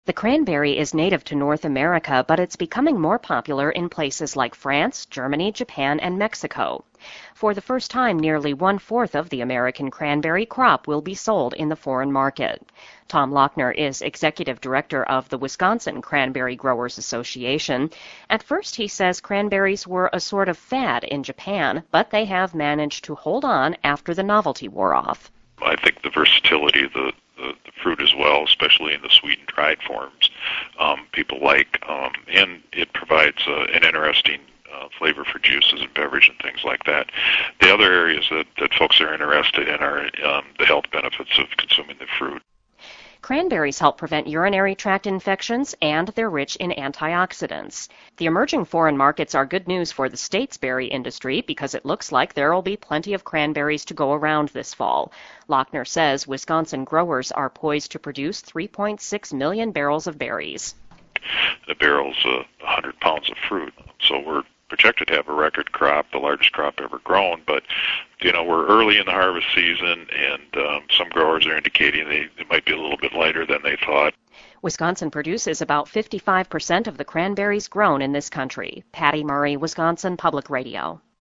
The cranberry is native to North America, but it's becoming more popular in places like France, Germany, Japan, and Mexico. For the first time, nearly one-fourth of the American cranberry crop will be sold in the foreign market. Tom Lochner is executive director of the Wisconsin Cranberry Growers Association. At first, he says cranberries were a sort of fad in Japan, but they have managed to hold on after the novelty wore off. I think the versatility of the fruit as well, especially in the sweet and dried forms, people like, and it provides an interesting flavor for juices and beverage and things like that. The other areas that folks are interested in are the health benefits of consuming the fruit. Cranberries help prevent urinary tract infections, and they're rich in antioxidants. The emerging foreign markets are good news for the state's berry industry because it looks like there will be plenty of cranberries to go around this fall. Lochner says Wisconsin growers are poised to produce 3.6 million barrels of berries. The barrel's 100 pounds of fruit, so we're projected to have a record crop, the largest crop ever grown, but we're early in the harvest season, and some growers are indicating they might be a little bit lighter than they thought. Wisconsin produces about 55% of the cranberries grown in this country. Patty Murray, Wisconsin Public Radio.